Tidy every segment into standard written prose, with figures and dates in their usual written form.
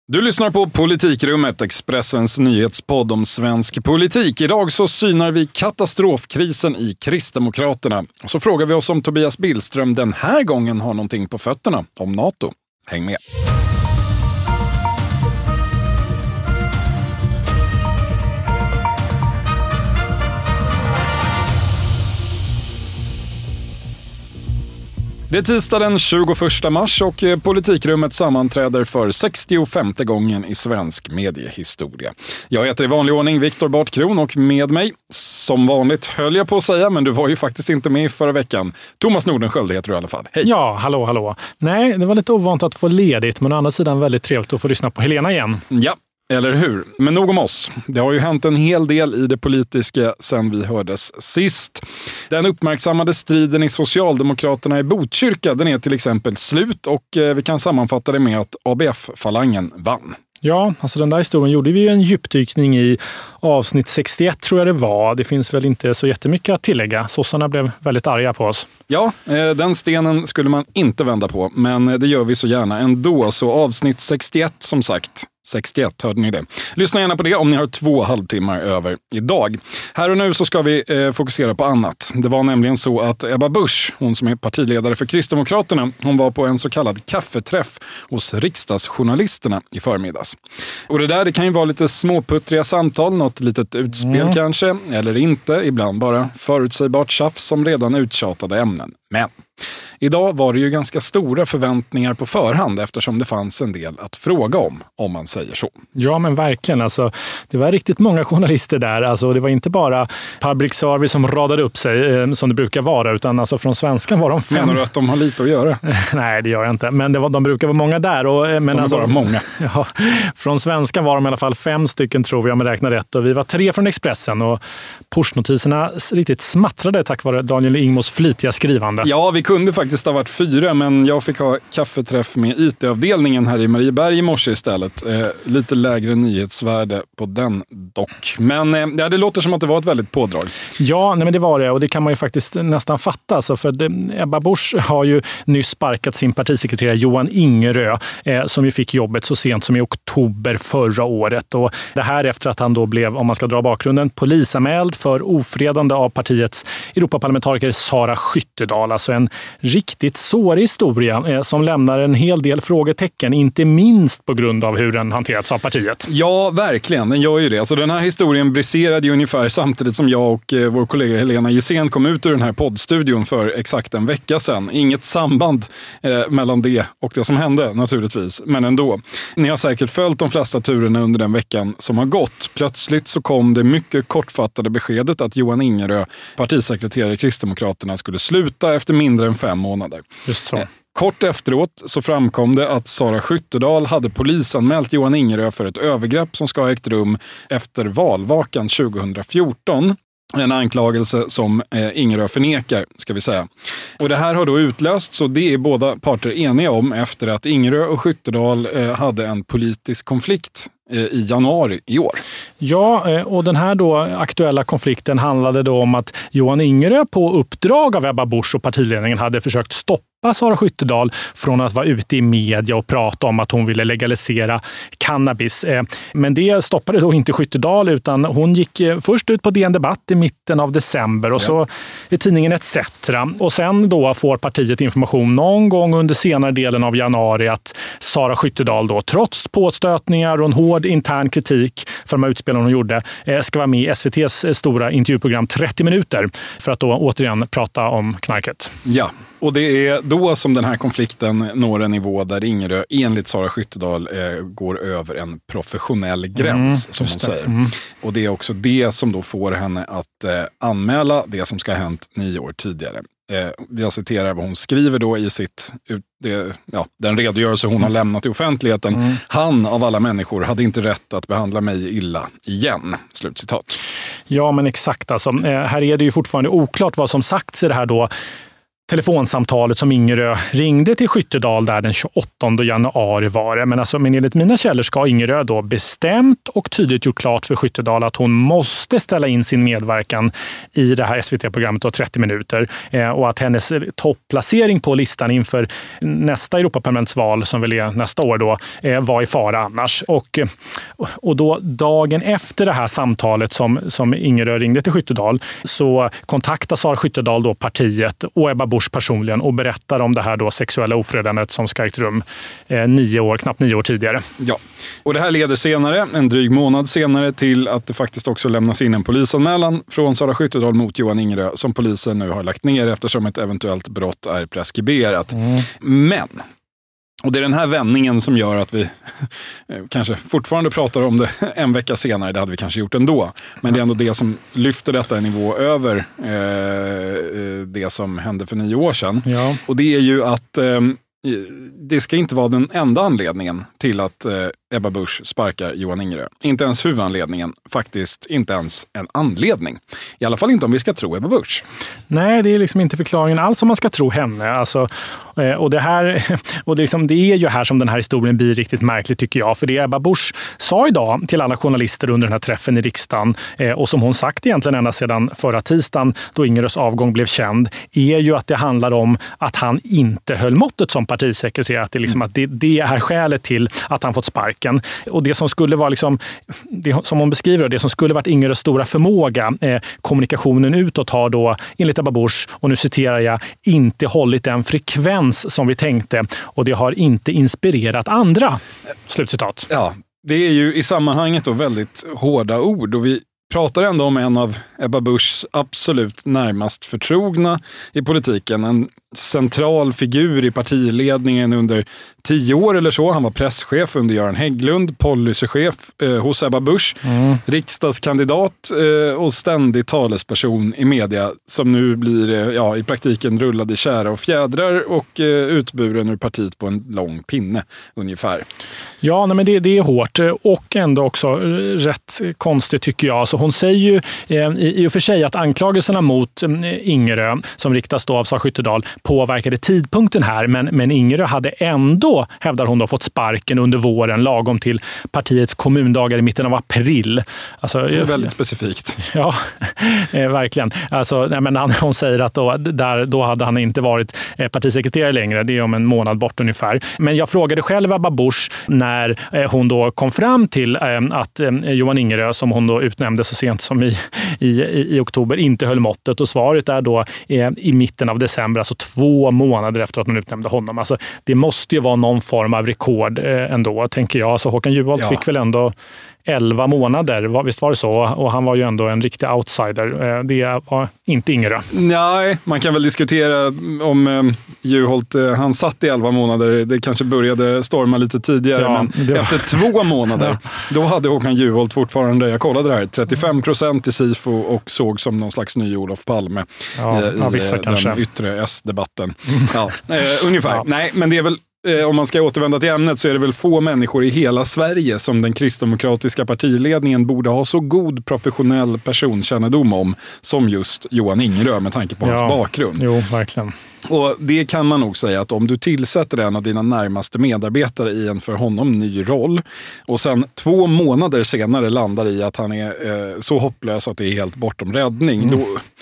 Du lyssnar på Politikrummet, Expressens nyhetspodd om svensk politik. Idag så synar vi katastrofkrisen i Kristdemokraterna. Så frågar vi oss om Tobias Billström den här gången har någonting på fötterna om NATO. Häng med! Det är tisdag den 21 mars och Politikrummet sammanträder för 65:e gången i svensk mediehistoria. Jag heter i vanlig ordning Viktor Bartkron och med mig, som vanligt höll jag på att säga, men du var ju faktiskt inte med förra veckan. Thomas Nordenskjöld heter du i alla fall. Hej! Ja, hallå. Nej, det var lite ovant att få ledigt, men å andra sidan väldigt trevligt att få lyssna på Helena igen. Ja. Eller hur? Men nog om oss. Det har ju hänt en hel del i det politiska sedan vi hördes sist. Den uppmärksammade striden i Socialdemokraterna i Botkyrka, den är till exempel slut och vi kan sammanfatta det med att ABF-falangen vann. Ja, alltså den där historien gjorde vi ju en djupdykning i avsnitt 61 tror jag det var. Det finns väl inte så jättemycket att tillägga. Sossarna blev väldigt arga på oss. Ja, den stenen skulle man inte vända på, men det gör vi så gärna ändå. Så avsnitt 61 som sagt. 61, hörde ni det? Lyssna gärna på det om ni har 2 halvtimmar över idag. Här och nu så ska vi fokusera på annat. Det var nämligen så att Ebba Busch, hon som är partiledare för Kristdemokraterna, hon var på en så kallad kaffeträff hos riksdagsjournalisterna i förmiddags. Och det kan ju vara lite småputtriga samtal, något litet utspel kanske, eller inte, ibland bara förutsägbart tjafs som redan uttjatade ämnen. Men idag var det ju ganska stora förväntningar på förhand eftersom det fanns en del att fråga om man säger så. Ja, men verkligen. Alltså, det var riktigt många journalister där. Alltså, det var inte bara public service som radade upp sig som det brukar vara, utan alltså, från svenskan var de 5. Menar du att de har lite att göra? Nej, det gör jag inte. Men de brukar vara många där. Men de är bara många. Ja, från svenskan var de i alla fall 5 stycken tror vi om jag räknar rätt. Och vi var 3 från Expressen och pushnotiserna riktigt smattrade tack vare Daniel Ingmos flitiga skrivande. Ja, vi kunde faktiskt ha varit 4, men jag fick ha kaffeträff med IT-avdelningen här i Marieberg i morse istället. Lite lägre nyhetsvärde på den dock. Men det låter som att det var ett väldigt pådrag. Ja, men det var det och det kan man ju faktiskt nästan fatta. Alltså, för Ebba Busch har ju nyss sparkat sin partisekreterare Johan Ingerö som ju fick jobbet så sent som i oktober förra året. Och det här efter att han då blev, om man ska dra bakgrunden, polisanmäld för ofredande av partiets Europaparlamentariker Sara Skyttedal. Alltså en riktigt sårig historia som lämnar en hel del frågetecken, inte minst på grund av hur den hanterats av partiet. Ja, verkligen. Den gör ju det. Alltså, den här historien briserade ju ungefär samtidigt som jag och vår kollega Helena Gissén kom ut ur den här poddstudion för exakt en vecka sedan. Inget samband mellan det och det som hände naturligtvis, men ändå. Ni har säkert följt de flesta turerna under den veckan som har gått. Plötsligt så kom det mycket kortfattade beskedet att Johan Ingerö, partisekreterare i Kristdemokraterna, skulle sluta efter mindre än 5 månader. Just så. Kort efteråt så framkom det att Sara Skyttedal hade polisanmält Johan Ingerö för ett övergrepp som ska ha ägt rum efter valvakan 2014. En anklagelse som Ingerö förnekar, ska vi säga. Och det här har då utlöst, så det är båda parter eniga om efter att Ingerö och Skyttedal hade en politisk konflikt i januari i år. Ja, och den här då aktuella konflikten handlade då om att Johan Ingerö på uppdrag av Ebba Busch och partiledningen hade försökt stoppa Sara Skyttedal från att vara ute i media och prata om att hon ville legalisera cannabis. Men det stoppade då inte Skyttedal, utan hon gick först ut på DN Debatt i mitten av december och så i tidningen ETC. Och sen då får partiet information någon gång under senare delen av januari att Sara Skyttedal då, trots påstötningar och en hård intern kritik för de här utspelen hon gjorde, ska vara med i SVT:s stora intervjuprogram 30 minuter för att då återigen prata om knarket. Ja, och det är då som den här konflikten når en nivå där Ingerö enligt Sara Skyttedal går över en professionell gräns, som hon säger. Och det är också det som då får henne att anmäla det som ska ha hänt 9 år tidigare. Jag citerar vad hon skriver då i den redogörelse hon har lämnat i offentligheten. Han av alla människor hade inte rätt att behandla mig illa igen. Slutcitat. Ja, men exakt. Alltså, här är det ju fortfarande oklart vad som sagts i det här då telefonsamtalet som Ingerö ringde till Skyttedal där den 28 januari var det. Men enligt mina källor ska Ingerö då bestämt och tydligt gjort klart för Skyttedal att hon måste ställa in sin medverkan i det här SVT-programmet då 30 minuter och att hennes topplacering på listan inför nästa Europaparlamentsval som väl är nästa år då var i fara annars. Och då dagen efter det här samtalet som Ingerö ringde till Skyttedal så kontaktade Sara Skyttedal då partiet och Ebba Busch personligen och berättar om det här då sexuella ofredandet som ska ägt rum knappt 9 år tidigare. Ja, och det här leder senare, en dryg månad senare, till att det faktiskt också lämnas in en polisanmälan från Sara Skyttedal mot Johan Ingerö som polisen nu har lagt ner eftersom ett eventuellt brott är preskriberat. Men, och det är den här vändningen som gör att vi kanske fortfarande pratar om det en vecka senare, det hade vi kanske gjort ändå. Men det är ändå det som lyfter detta en nivå över det som hände för 9 år sedan. Ja. Och det är ju att det ska inte vara den enda anledningen till att Ebba Busch sparkar Johan Ingerö. Inte ens huvudanledningen, faktiskt inte ens en anledning. I alla fall inte om vi ska tro Ebba Busch. Nej, det är liksom inte förklaringen alls om man ska tro henne. Alltså, och det är ju här som den här historien blir riktigt märklig tycker jag. För det Ebba Busch sa idag till alla journalister under den här träffen i riksdagen och som hon sagt egentligen ända sedan förra tisdagen då Ingerös avgång blev känd är ju att det handlar om att han inte höll måttet som partisekreterare. Att det är skälet till att han fått sparken. Och det som skulle vara som hon beskriver det som skulle varit Ingerös stora förmåga, kommunikationen utåt har då enligt Ebba Busch, och nu citerar jag, inte hållit den frekvens som vi tänkte och det har inte inspirerat andra. Slutcitat. Ja, det är ju i sammanhanget då väldigt hårda ord och vi pratar ändå om en av Ebba Buschs absolut närmast förtrogna i politiken. En central figur i partiledningen under 10 år eller så. Han var presschef under Göran Hägglund, policychef hos Ebba Busch, riksdagskandidat och ständig talesperson i media som nu blir i praktiken rullad i kära och fjädrar och utburen ur partiet på en lång pinne ungefär. Ja, men det är hårt och ändå också rätt konstigt tycker jag. Så hon säger ju i och för sig att anklagelserna mot Ingerö som riktas då av Sara Skyttedal påverkade tidpunkten här, men Ingerö hade ändå, hävdar hon då, fått sparken under våren lagom till partiets kommundagar i mitten av april. Alltså, det är väldigt specifikt. Ja, verkligen. Alltså, hon säger att då hade han inte varit partisekreterare längre, det är om en månad bort ungefär. Men jag frågade själv Ebba Busch när hon då kom fram till att Johan Ingerö, som hon då utnämnde så sent som i oktober, inte höll måttet, och svaret är då i mitten av december, alltså 2 månader efter att man utnämnde honom. Alltså, det måste ju vara någon form av rekord ändå, tänker jag. Så Håkan Juholt fick väl ändå 11 månader, visst var det så? Och han var ju ändå en riktig outsider. Det var inte Ingerö. Nej, man kan väl diskutera om Juholt, han satt i 11 månader. Det kanske började storma lite tidigare, men efter 2 månader, då hade Håkan Juholt fortfarande, jag kollade det här, 35% i SIFO och såg som någon slags ny Olof Palme i den yttre S-debatten. Ungefär. Nej, men det är väl om man ska återvända till ämnet så är det väl få människor i hela Sverige som den kristdemokratiska partiledningen borde ha så god professionell personkännedom om som just Johan Ingerö med tanke på hans bakgrund. Jo, verkligen. Och det kan man nog säga att om du tillsätter en av dina närmaste medarbetare i en för honom ny roll och sen 2 månader senare landar i att han är så hopplös att det är helt bortom räddning,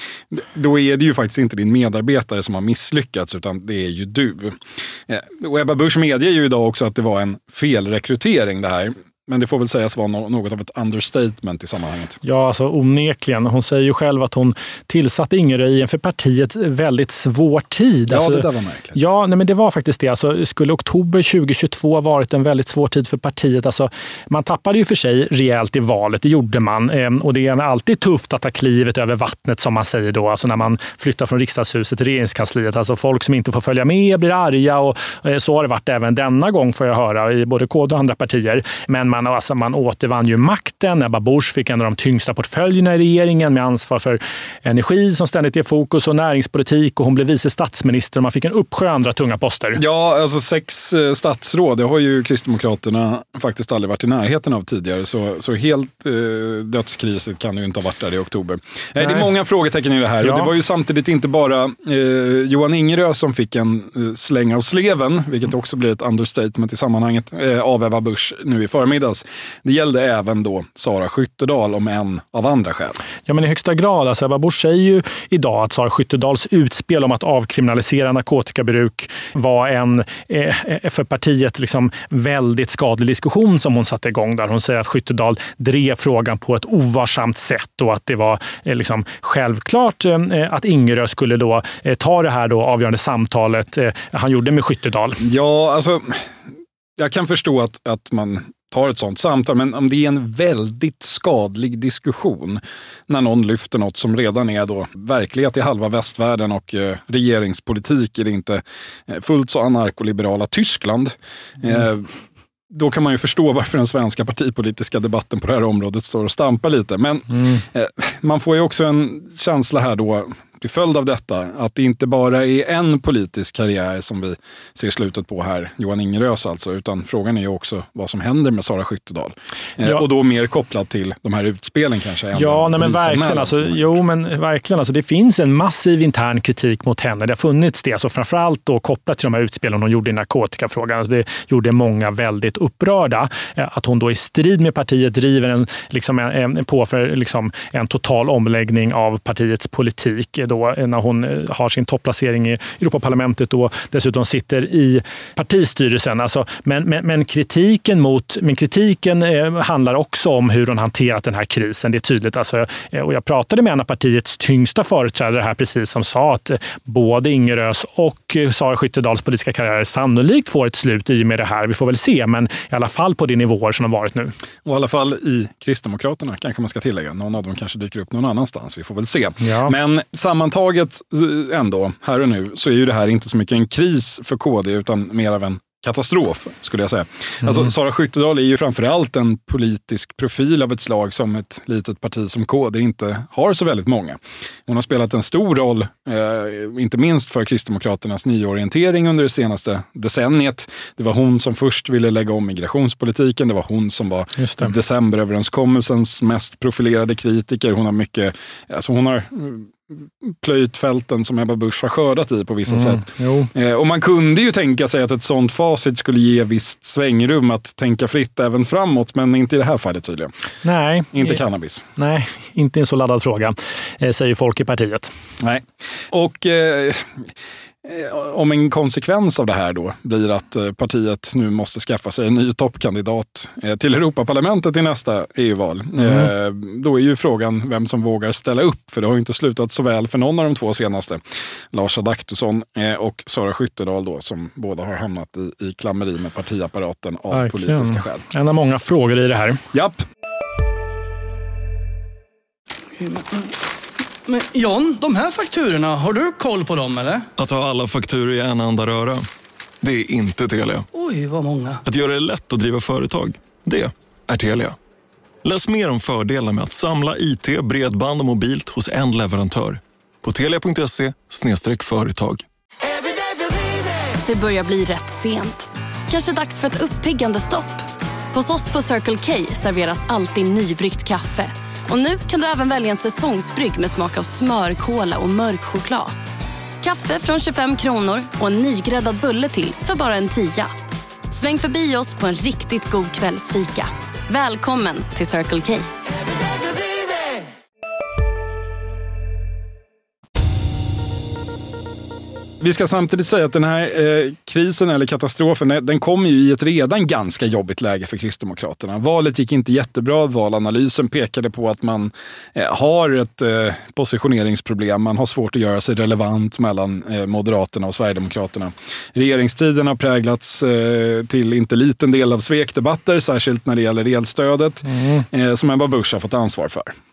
då är det ju faktiskt inte din medarbetare som har misslyckats utan det är ju du. Och Ebba Busch medger ju idag också att det var en felrekrytering det här. Men det får väl sägas vara något av ett understatement i sammanhanget. Ja, alltså onekligen. Hon säger ju själv att hon tillsatte Ingerö i en för partiet väldigt svår tid. Ja, alltså, det där var märkligt. Ja, men det var faktiskt det. Alltså, skulle oktober 2022 varit en väldigt svår tid för partiet? Alltså, man tappade ju för sig rejält i valet, det gjorde man. Och det är alltid tufft att ta klivet över vattnet som man säger då. Alltså när man flyttar från riksdagshuset till regeringskansliet. Alltså folk som inte får följa med blir arga och så har det varit även denna gång får jag höra i både KD och andra partier. Men man återvann ju makten. Ebba Busch fick en av de tyngsta portföljerna i regeringen med ansvar för energi som ständigt är fokus och näringspolitik, och hon blev vice statsminister och man fick en uppsjö andra tunga poster. Ja, alltså 6 statsråd, det har ju Kristdemokraterna faktiskt aldrig varit i närheten av tidigare, så helt dödskriset kan ju inte ha varit där i oktober. Det är många frågetecken i det här, och det var ju samtidigt inte bara Johan Ingerö som fick en släng av sleven, vilket också blir ett understatement i sammanhanget, av Ebba Busch nu i förmiddags. Det gällde även då Sara Skyttedal, om en av andra skäl. Ja, men i högsta grad. Alltså Ebba Busch säger ju idag att Sara Skyttedals utspel om att avkriminalisera narkotikabruk var en för partiet liksom väldigt skadlig diskussion som hon satte igång där. Hon säger att Skyttedal drev frågan på ett ovarsamt sätt och att det var liksom självklart att Ingerö skulle då ta det här då avgörande samtalet han gjorde med Skyttedal. Ja, alltså jag kan förstå att man tar ett sånt samtal, men om det är en väldigt skadlig diskussion när någon lyfter något som redan är då verklighet i halva västvärlden och regeringspolitik är det inte fullt så anarkoliberala Tyskland. Då kan man ju förstå varför den svenska partipolitiska debatten på det här området står och stampar lite. Men man får ju också en känsla här då till följd av detta att det inte bara är en politisk karriär som vi ser slutet på här, Johan Ingerös alltså, utan frågan är ju också vad som händer med Sara Skyttedal. Och då mer kopplat till de här utspelen kanske. Ja, nej, men verkligen. Alltså, det finns en massiv intern kritik mot henne. Det har funnits det, alltså framförallt då kopplat till de här utspelen hon gjorde i narkotikafrågan. Alltså, det gjorde många väldigt upprörda. Att hon då i strid med partiet driver en total omläggning av partiets politik då, när hon har sin topplacering i Europaparlamentet och dessutom sitter i partistyrelsen. Alltså, men kritiken handlar också om hur hon hanterat den här krisen. Det är tydligt. Alltså, och jag pratade med en av partiets tyngsta företrädare här precis, som sa att både Ingerös och Sara Skyttedals politiska karriär sannolikt får ett slut i och med det här. Vi får väl se, men i alla fall på de nivåer som har varit nu. Och i alla fall i Kristdemokraterna kanske man ska tillägga. Någon av dem kanske dyker upp någon annanstans. Vi får väl se. Ja. Men sammantaget ändå, här och nu, så är ju det här inte så mycket en kris för KD utan mer av en katastrof, skulle jag säga. Alltså, Sara Skyttedal är ju framförallt en politisk profil av ett slag som ett litet parti som KD inte har så väldigt många. Hon har spelat en stor roll, inte minst för Kristdemokraternas nyorientering under det senaste decenniet. Det var hon som först ville lägga om migrationspolitiken. Det var hon som var decemberöverenskommelsens mest profilerade kritiker. Hon har plöjt fälten som Ebba Busch har skördat i på vissa sätt. Och man kunde ju tänka sig att ett sånt facit skulle ge visst svängrum att tänka fritt även framåt, men inte i det här fallet tydligen. Nej. Inte cannabis. Nej, inte en så laddad fråga, säger folk i partiet. Nej. Och om en konsekvens av det här då blir att partiet nu måste skaffa sig en ny toppkandidat till Europaparlamentet i nästa EU-val. Då är ju frågan vem som vågar ställa upp, för det har ju inte slutat så väl för någon av de två senaste. Lars Adaktusson och Sara Skyttedal då, som båda har hamnat i klammeri med partiapparaten av verkligen politiska skäl. En av många frågor i det här. Japp. Men John, de här fakturorna, har du koll på dem eller? Att ha alla fakturor i en enda röra, det är inte Telia. Oj, vad många. Att göra det lätt att driva företag, det är Telia. Läs mer om fördelar med att samla IT, bredband och mobilt hos en leverantör på telia.se/företag. Det börjar bli rätt sent. Kanske dags för ett uppiggande stopp. Hos oss på Circle K serveras alltid nybryggt kaffe. Och nu kan du även välja en säsongsbrygg med smak av smör, kola och mörk choklad. Kaffe från 25 kronor och en nygräddad bulle till för bara en 10. Sväng förbi oss på en riktigt god kvällsfika. Välkommen till Circle K. Vi ska samtidigt säga att den här krisen eller katastrofen, den kom ju i ett redan ganska jobbigt läge för Kristdemokraterna. Valet gick inte jättebra. Valanalysen pekade på att man har ett positioneringsproblem. Man har svårt att göra sig relevant mellan Moderaterna och Sverigedemokraterna. Regeringstiden har präglats till inte liten del av svekdebatter, särskilt när det gäller elstödet, som Ebba Busch har fått ansvar för.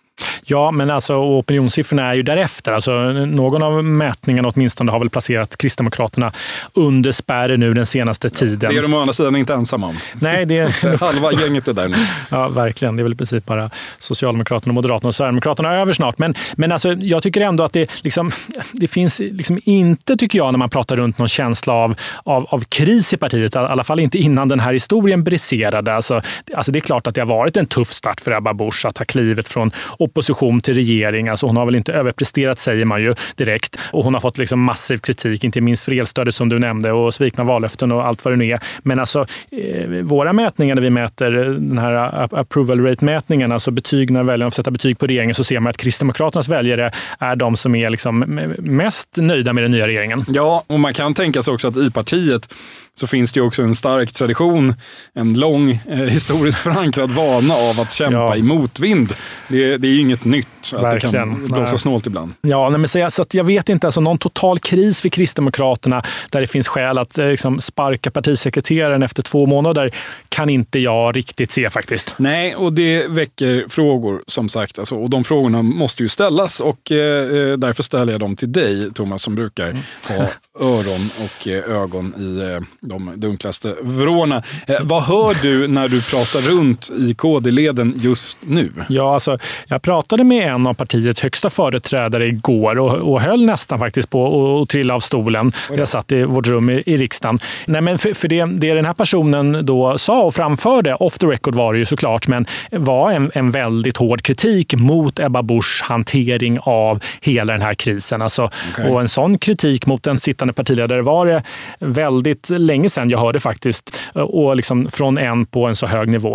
Ja, men alltså opinionssiffrorna är ju därefter. Alltså, någon av mätningarna åtminstone har väl placerat Kristdemokraterna under spärren nu den senaste tiden. Det är de å andra sidan inte ensamma om. Nej, det är... Halva gänget är där nu. Ja, verkligen. Det är väl i princip bara Socialdemokraterna, Moderaterna och Sverigedemokraterna över snart. Men alltså, jag tycker ändå att det finns liksom inte, tycker jag, när man pratar runt någon känsla av kris i partiet. I alla fall inte innan den här historien briserade. Alltså det är klart att det har varit en tuff start för Ebba Busch att ta klivet från opposition till regering. Alltså hon har väl inte överpresterat, säger man ju direkt. Och hon har fått liksom massiv kritik, inte minst för elstödet som du nämnde och svikna vallöften och allt vad det nu är. Men alltså våra mätningar, när vi mäter den här approval rate-mätningen, alltså betyg, när väljarna får sätta betyg på regeringen, så ser man att Kristdemokraternas väljare är de som är liksom mest nöjda med den nya regeringen. Ja, och man kan tänka sig också att i partiet så finns det ju också en stark tradition, en lång historiskt förankrad vana av att kämpa i motvind. Det är ju inget nytt att verkligen. Det kan blåsa snålt ibland. Ja, men så att jag vet inte, alltså någon total kris för Kristdemokraterna där det finns skäl att liksom sparka partisekreteraren efter 2 månader kan inte jag riktigt se faktiskt. Nej, och det väcker frågor som sagt. Alltså, och de frågorna måste ju ställas och därför ställer jag dem till dig, Thomas, som brukar ha öron och ögon i de dunklaste vrårna. Vad hör du när du pratar runt i KD-leden just nu? Ja, alltså, jag pratade med en av partiets högsta företrädare igår och höll nästan faktiskt på att trilla av stolen. Jag satt i vårt rum i riksdagen. Nej, men för det den här personen då sa och framförde, off the record var det ju såklart, men var en väldigt hård kritik mot Ebba Buschs hantering av hela den här krisen. Alltså, och en sån kritik mot en sittande partiledare var det väldigt länge sedan jag hörde faktiskt, och liksom från en på en så hög nivå.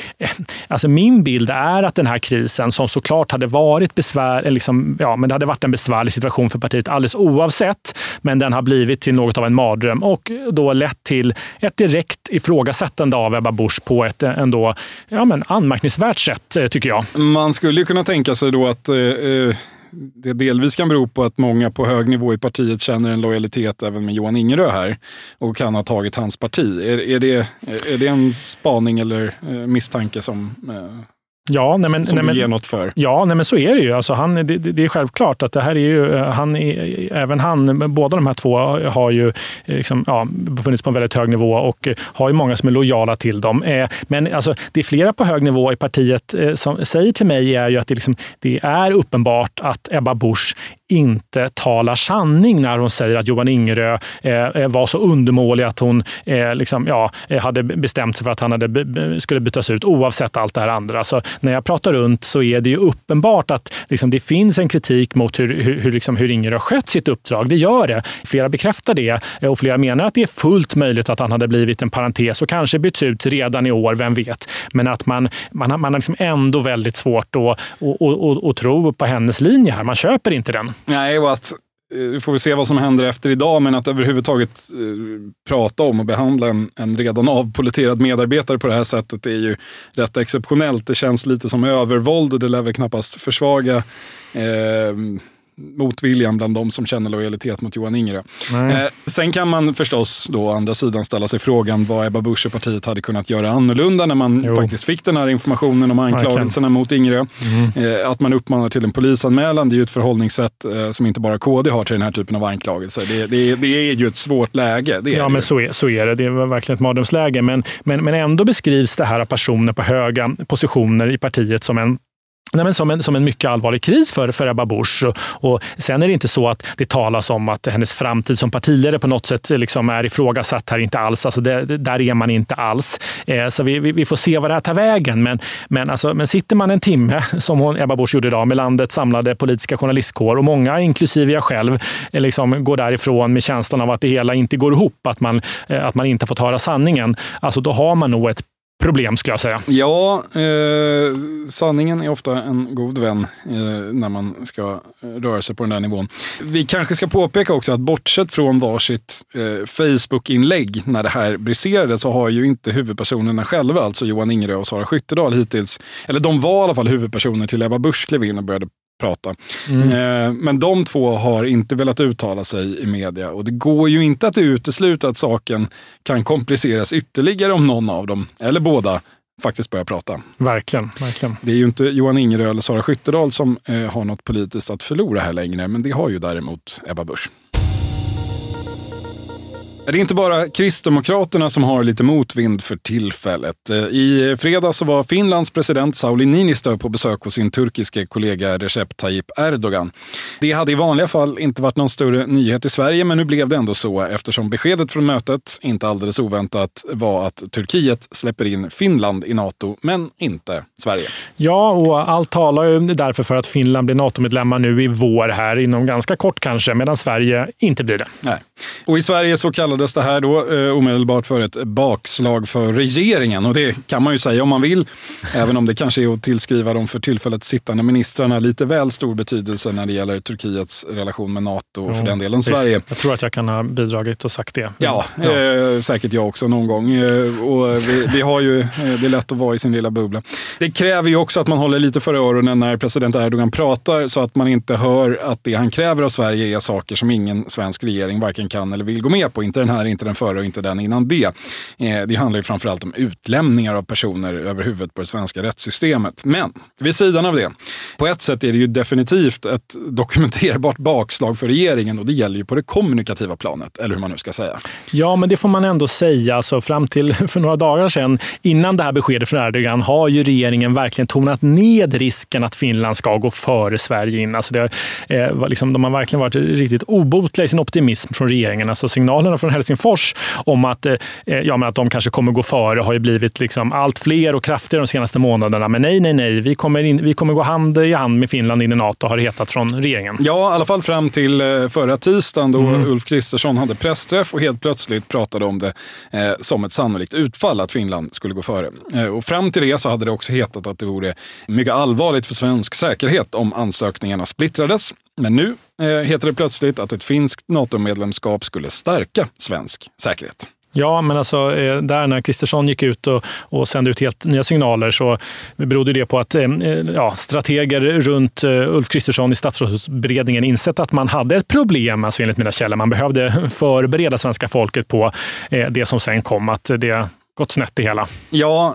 Alltså min bild är att den här krisen, som såklart hade varit men det hade varit en besvärlig situation för partiet alldeles oavsett, men den har blivit till något av en mardröm och då lett till ett direkt ifrågasättande av Ebba Busch på ett ändå anmärkningsvärt sätt, tycker jag. Man skulle ju kunna tänka sig då att det delvis kan bero på att många på hög nivå i partiet känner en lojalitet även med Johan Ingerö här och kan ha tagit hans parti. Är det en spaning eller misstanke som... Ja, du ger något för. Ja, men så är det ju. Alltså det är självklart att det här är ju, även han, båda de här två har ju befunnits på en väldigt hög nivå och har ju många som är lojala till dem. Men alltså, det är flera på hög nivå i partiet som säger till mig är ju att det är uppenbart att Ebba Busch inte talar sanning när hon säger att Johan Ingerö var så undermålig att hon hade bestämt sig för att han skulle bytas ut oavsett allt det här andra. Så när jag pratar runt så är det ju uppenbart att det finns en kritik mot hur Ingerö skött sitt uppdrag. Det gör det. Flera bekräftar det och flera menar att det är fullt möjligt att han hade blivit en parentes och kanske bytts ut redan i år, vem vet. Men att man har ändå väldigt svårt att tro på hennes linje här. Man köper inte den. Nej, och att får vi se vad som händer efter idag, men att överhuvudtaget prata om och behandla en redan avpoliterad medarbetare på det här sättet är ju rätt exceptionellt. Det känns lite som övervåld och det lär väl knappast försvaga motviljan bland de som känner lojalitet mot Johan Ingerö. Sen kan man förstås då å andra sidan ställa sig frågan vad Ebba Busch och partiet hade kunnat göra annorlunda när man faktiskt fick den här informationen om anklagelserna mot Ingerö. Att man uppmanar till en polisanmälan, det är ju ett förhållningssätt som inte bara KD har till den här typen av anklagelser. Det är ju ett svårt läge. Men så är det. Det var verkligen ett mardrömsläge. Men ändå beskrivs det här av personer på höga positioner i partiet som en mycket allvarlig kris för Ebba Busch. Och sen är det inte så att det talas om att hennes framtid som partiledare på något sätt är ifrågasatt här, inte alls. Alltså där är man inte alls. Så vi får se vad det här tar vägen. Men sitter man en timme, som Ebba Busch gjorde idag, med landets samlade politiska journalistkår och många, inklusive jag själv, går därifrån med känslan av att det hela inte går ihop, att man inte fått höra sanningen. Alltså då har man nog ett problem, skulle jag säga. Ja, sanningen är ofta en god vän när man ska röra sig på den där nivån. Vi kanske ska påpeka också att bortsett från varsitt Facebook-inlägg när det här briserade, så har ju inte huvudpersonerna själva, alltså Johan Ingerö och Sara Skyttedal hittills, eller de var i alla fall huvudpersoner till Ebba Busch klev in och började prata. Men de två har inte velat uttala sig i media och det går ju inte att utesluta att saken kan kompliceras ytterligare om någon av dem, eller båda, faktiskt börja prata. Verkligen, verkligen. Det är ju inte Johan Ingerö eller Sara Skyttedal som har något politiskt att förlora här längre, men det har ju däremot Ebba Busch. Det är inte bara Kristdemokraterna som har lite motvind för tillfället. I fredag så var Finlands president Sauli Niinistö på besök hos sin turkiske kollega Recep Tayyip Erdogan. Det hade i vanliga fall inte varit någon större nyhet i Sverige, men nu blev det ändå så eftersom beskedet från mötet, inte alldeles oväntat, var att Turkiet släpper in Finland i NATO, men inte Sverige. Ja, och allt talar ju därför för att Finland blir NATO-medlemmar nu i vår här, inom ganska kort kanske, medan Sverige inte blir det. Nej. Och i Sverige så kallades det här då omedelbart för ett bakslag för regeringen, och det kan man ju säga om man vill, även om det kanske är att tillskriva de för tillfället sittande ministrarna lite väl stor betydelse när det gäller Turkiets relation med NATO och för den delen Sverige. Visst. Jag tror att jag kan ha bidragit och sagt det. Ja. Säkert jag också någon gång. Och vi har ju, det är lätt att vara i sin lilla bubbla. Det kräver ju också att man håller lite för öronen när president Erdogan pratar, så att man inte hör att det han kräver av Sverige är saker som ingen svensk regering varken kan eller vill gå med på. Inte den här, inte den förra och inte den innan det. Det handlar ju framförallt om utlämningar av personer över huvudet på det svenska rättssystemet. Men vid sidan av det, på ett sätt är det ju definitivt ett dokumenterbart bakslag för regeringen, och det gäller ju på det kommunikativa planet, eller hur man nu ska säga. Ja, men det får man ändå säga. Alltså, fram till för några dagar sedan, innan det här beskedet från Erdogan, har ju regeringen verkligen tonat ned risken att Finland ska gå före Sverige in. Alltså de har verkligen varit riktigt obotliga i sin optimism från regeringen. Alltså signalerna från Helsingfors om att de kanske kommer gå före har ju blivit liksom allt fler och kraftigare de senaste månaderna. Men nej, vi kommer gå hand i hand med Finland in i NATO, har det hetat från regeringen. Ja, i alla fall fram till förra tisdagen då Ulf Kristersson hade pressträff och helt plötsligt pratade om det som ett sannolikt utfall att Finland skulle gå före. Och fram till det så hade det också hetat att det vore mycket allvarligt för svensk säkerhet om ansökningarna splittrades. Men nu heter det plötsligt att ett finskt NATO-medlemskap skulle stärka svensk säkerhet. Ja, men alltså där när Kristersson gick ut och sände ut helt nya signaler så berodde det på att strateger runt Ulf Kristersson i statsrådsberedningen insett att man hade ett problem, alltså enligt mina källor. Man behövde förbereda svenska folket på det som sen kom, att det gått snett i hela. Ja,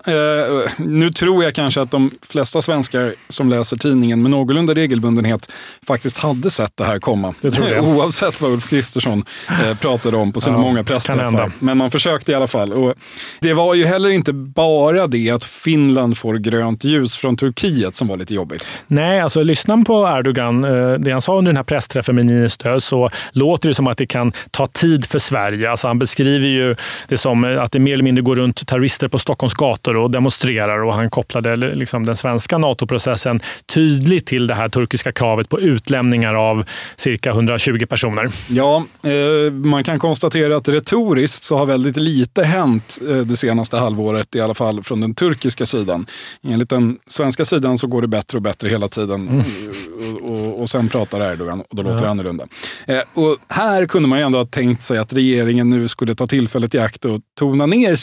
nu tror jag kanske att de flesta svenskar som läser tidningen med någorlunda regelbundenhet faktiskt hade sett det här komma. Det tror jag. Oavsett vad Ulf Kristersson pratade om på sina många pressträffar. Men man försökte i alla fall. Och det var ju heller inte bara det att Finland får grönt ljus från Turkiet som var lite jobbigt. Nej, alltså lyssna på Erdogan. Det han sa under den här pressträffen med Niinistö, så låter det som att det kan ta tid för Sverige. Alltså han beskriver ju det som att det mer eller mindre går runt terrorister på Stockholms gator och demonstrerar, och han kopplade liksom den svenska NATO-processen tydligt till det här turkiska kravet på utlämningar av cirka 120 personer. Ja, man kan konstatera att retoriskt så har väldigt lite hänt det senaste halvåret, i alla fall från den turkiska sidan. Enligt den svenska sidan så går det bättre och bättre hela tiden och sen pratar Erdogan och då låter det annorlunda. Och här kunde man ju ändå ha tänkt sig att regeringen nu skulle ta tillfället i akt och tona ner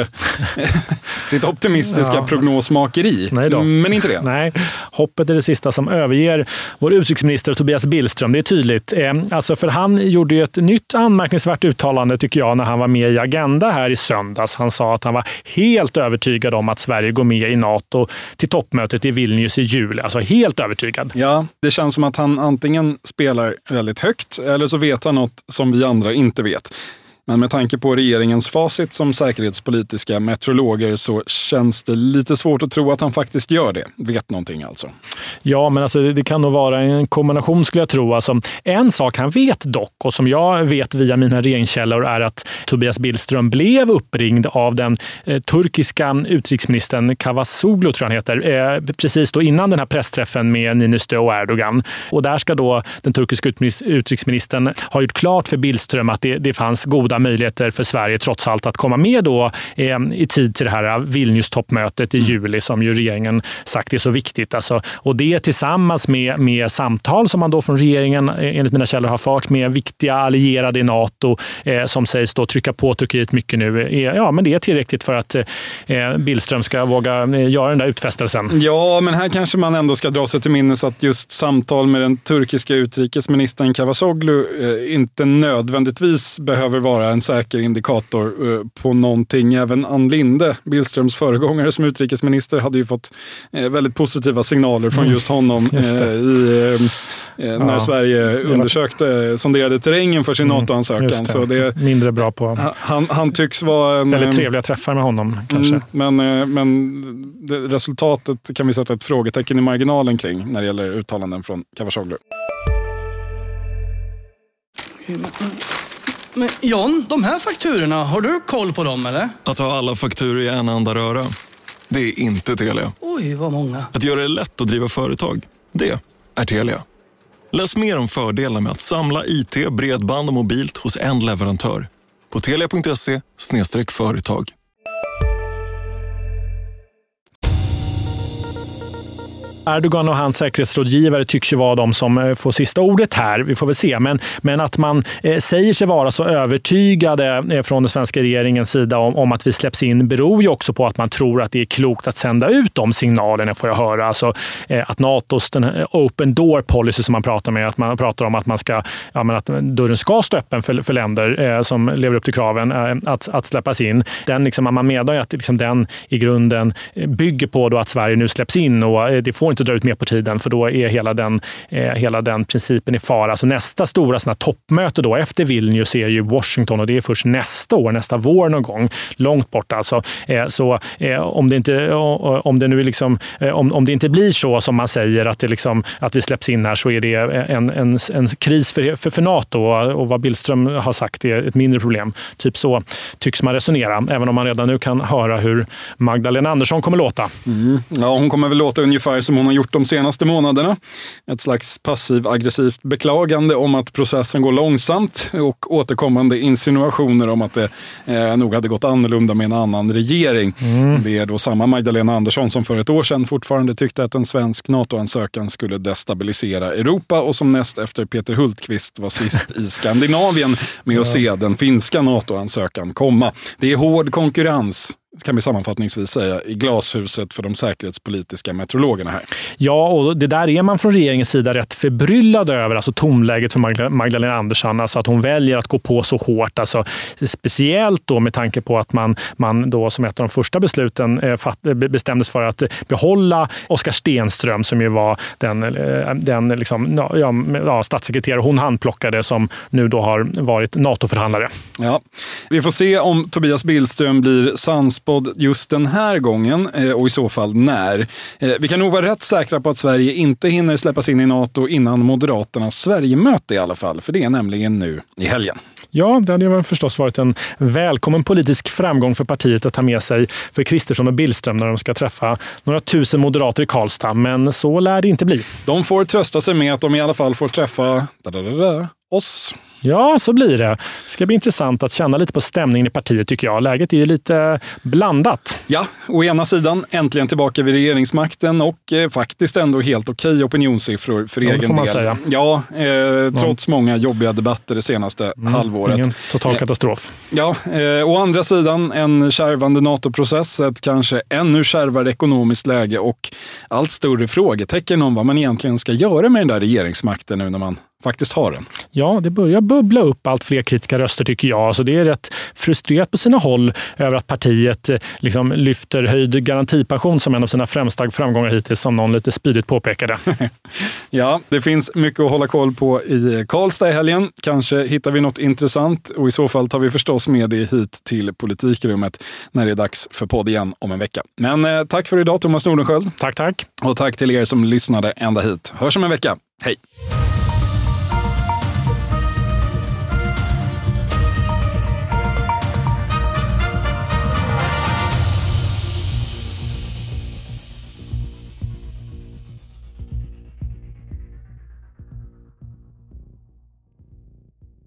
sitt optimistiska prognosmakeri. Men inte det. Nej, hoppet är det sista som överger vår utrikesminister Tobias Billström. Det är tydligt. Alltså för han gjorde ju ett nytt anmärkningsvärt uttalande, tycker jag, när han var med i Agenda här i söndags. Han sa att han var helt övertygad om att Sverige går med i NATO till toppmötet i Vilnius i juli. Alltså helt övertygad. Ja, det känns som att han antingen spelar väldigt högt eller så vet han något som vi andra inte vet. Men med tanke på regeringens facit som säkerhetspolitiska meteorologer så känns det lite svårt att tro att han faktiskt gör det. Vet någonting alltså. Ja, men alltså det kan nog vara en kombination, skulle jag tro. Alltså, en sak han vet dock, och som jag vet via mina regeringskällor, är att Tobias Billström blev uppringd av den turkiska utrikesministern Cavusoglu, tror jag han heter, precis då innan den här pressträffen med Niinistö och Erdogan. Och där ska då den turkiska utrikesministern ha gjort klart för Billström att det fanns goda möjligheter för Sverige trots allt att komma med då i tid till det här Vilnius-toppmötet i juli, som ju regeringen sagt är så viktigt. Alltså, och det tillsammans med samtal som man då från regeringen enligt mina källor har fört med viktiga allierade i NATO som sägs då trycka på Turkiet mycket nu. Men det är tillräckligt för att Billström ska våga göra den där utfästelsen. Ja, men här kanske man ändå ska dra sig till minnes att just samtal med den turkiska utrikesministern Cavusoglu inte nödvändigtvis behöver vara en säker indikator på någonting. Även Ann Linde, Billströms föregångare som utrikesminister, hade ju fått väldigt positiva signaler från just honom när Sverige sonderade terrängen för sin NATO-ansökan. Så det, mindre bra på. Han tycks vara väldigt trevliga träffar med honom kanske. Men resultatet kan vi sätta ett frågetecken i marginalen kring när det gäller uttalanden från Cavusoglu. Men John, de här fakturorna, har du koll på dem eller? Att ha alla fakturor i en enda röra, det är inte Telia. Oj, vad många. Att göra det lätt att driva företag, det är Telia. Läs mer om fördelar med att samla IT, bredband och mobilt hos en leverantör på telia.se/företag. Erdogan och hans säkerhetsrådgivare tycks ju vara de som får sista ordet här. Vi får väl se. Men att man säger sig vara så övertygade från den svenska regeringens sida om att vi släpps in beror ju också på att man tror att det är klokt att sända ut de signalerna, får jag höra. Alltså att NATOs den här open door policy som man pratar med, att man pratar om att man ska, att dörren ska stå öppen för länder som lever upp till kraven att släppas in. Den liksom, man medar ju att liksom, den i grunden bygger på då att Sverige nu släpps in, och det får inte dra ut mer på tiden, för då är hela den principen i fara. Alltså nästa stora såna toppmöte då efter Vilnius är ju Washington, och det är först nästa vår någon gång, långt bort alltså. Om det inte blir så som man säger att det liksom, att vi släpps in här, så är det en kris för NATO, och vad Billström har sagt är ett mindre problem. Typ så tycks man resonera, även om man redan nu kan höra hur Magdalena Andersson kommer låta. Ja, hon kommer väl låta ungefär som hon har gjort de senaste månaderna. Ett slags passiv-aggressivt beklagande om att processen går långsamt, och återkommande insinuationer om att det nog hade gått annorlunda med en annan regering. Det är då samma Magdalena Andersson som för ett år sedan fortfarande tyckte att en svensk NATO-ansökan skulle destabilisera Europa, och som näst efter Peter Hultqvist var sist i Skandinavien med att se den finska NATO-ansökan komma. Det är hård konkurrens, kan vi sammanfattningsvis säga, i glashuset för de säkerhetspolitiska meteorologerna här. Ja, och det där är man från regeringens sida rätt förbryllad över, alltså tomläget för Magdalena Andersson, alltså att hon väljer att gå på så hårt, alltså speciellt då med tanke på att man då som ett av de första besluten bestämdes för att behålla Oskar Stenström, som ju var den liksom, statssekreterare hon handplockade, som nu då har varit NATO-förhandlare. Ja, vi får se om Tobias Billström blir sannspådd just den här gången, och i så fall när. Vi kan nog vara rätt säkra på att Sverige inte hinner släppas in i NATO innan Moderaternas Sverigemöte i alla fall, för det är nämligen nu i helgen. Ja, det hade ju förstås varit en välkommen politisk framgång för partiet att ta med sig för Kristersson och Billström när de ska träffa några tusen moderater i Karlstad, men så lär det inte bli. De får trösta sig med att de i alla fall får träffa oss. Ja, så blir det. Det ska bli intressant att känna lite på stämningen i partiet, tycker jag. Läget är ju lite blandat. Ja, å ena sidan äntligen tillbaka vid regeringsmakten, och faktiskt ändå helt okej opinionssiffror för egen får man del. Säga. Ja, trots många jobbiga debatter det senaste halvåret. Ingen total katastrof. Ja, å andra sidan en kärvande NATO-process, ett kanske ännu kärvare ekonomiskt läge och allt större frågetecken om vad man egentligen ska göra med den där regeringsmakten nu när man faktiskt har den. Ja, det börjar bubbla upp allt fler kritiska röster, tycker jag. Alltså det är rätt frustrerat på sina håll över att partiet liksom lyfter höjd garantipension som en av sina främsta framgångar hittills, som någon lite spydigt påpekade. Ja, det finns mycket att hålla koll på i Karlstad i helgen. Kanske hittar vi något intressant, och i så fall tar vi förstås med det hit till Politikrummet när det är dags för podd igen om en vecka. Men tack för idag, Thomas Nordenskjöld. Tack. Och tack till er som lyssnade ända hit. Hörs om en vecka. Hej!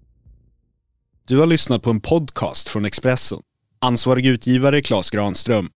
Du har lyssnat på en podcast från Expressen. Ansvarig utgivare Claes Granström.